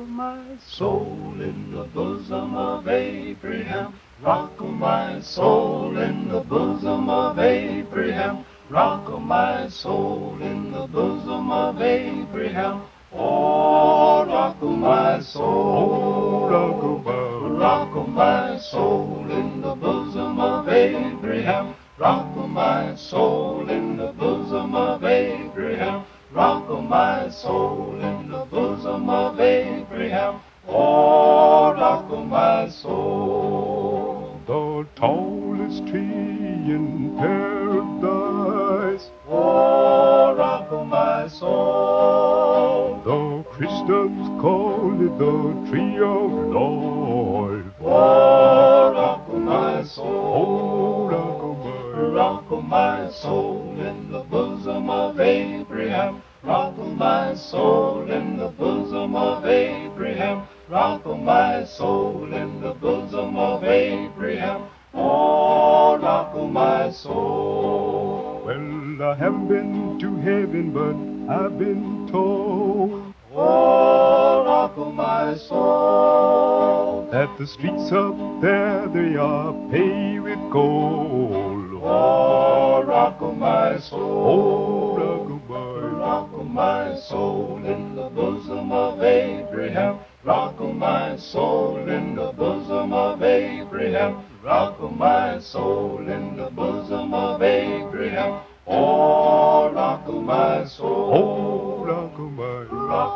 my soul in the bosom of Abraham. Rock of my soul in the bosom of Abraham. Rock of my soul in the bosom of Abraham. Oh, rock of my soul, rock of my soul in the bosom of Abraham. Rock of my soul in the bosom of Abraham. Rock of my soul in the bosom of Abraham. Oh, rock of my soul. The tallest tree in paradise. Oh, rock of my soul. The Christians call it the tree of life. Oh, rock of my soul. Oh, rock of my soul in the bosom of Abraham. Rock of my soul in the bosom of Abraham. Rock of my soul in the bosom of Abraham. Oh, rock of my soul. Well, I haven't been to heaven, but I've been told, oh, rock of my soul, that the streets up there, they are paved with gold. oh, rock of my soul, Oh, rock of my soul in the bosom of Abraham. Rock of my soul in the bosom of Abraham. Rock of my soul in the bosom of Abraham. Oh, rock of my soul. oh, rock of my Rock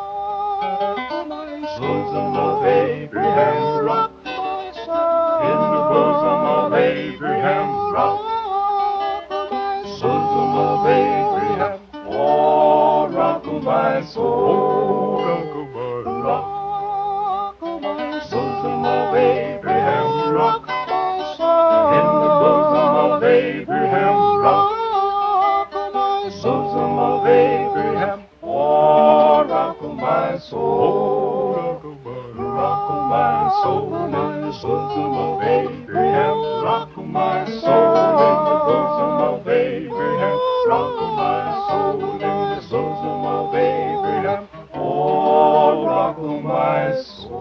bosom of Abraham. Rock in the bosom of Abraham. Rock bosom of Abraham. Oh, rock of my soul. rock of my Rock bosom of Abraham. Rock in the bosom of Abraham. Rock bosom of Abraham. Oh, rock of my soul. Rock of my soul in the bosom of Abraham. Rock of my soul in the bosom of Abraham. Rock of my soul in the bosom of Abraham. Oh, rock of my soul.